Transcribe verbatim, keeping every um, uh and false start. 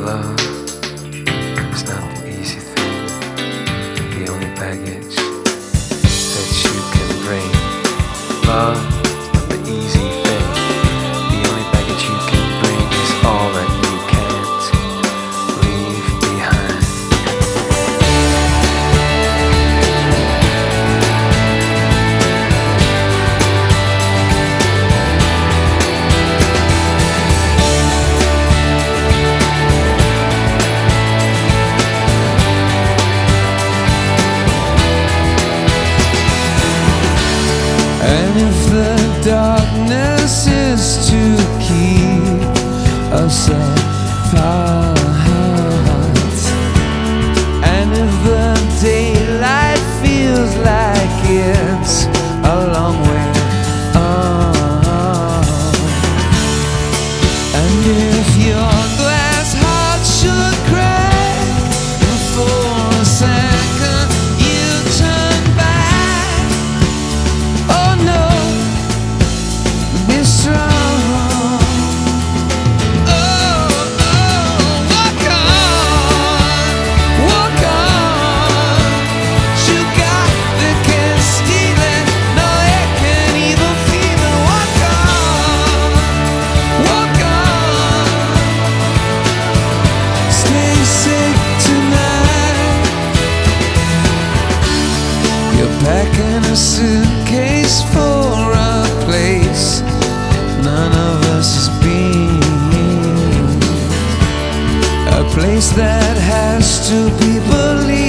love is not the easy thing. The only baggage that you can bring. Love is not the easy thing. The only baggage you can bring is all that you can't leave behind. And if the darkness is to keep us apart, and if the daylight feels like it's a long way on, and if your glass heart should crack for a second, you turn back. Oh no, be strong. Oh, oh, walk on, walk on. You got the can't steal it, no, it can't even feel it. Walk on, walk on. Stay safe tonight. You're packing a suitcase for a place none of us has been, a place that has to be believed.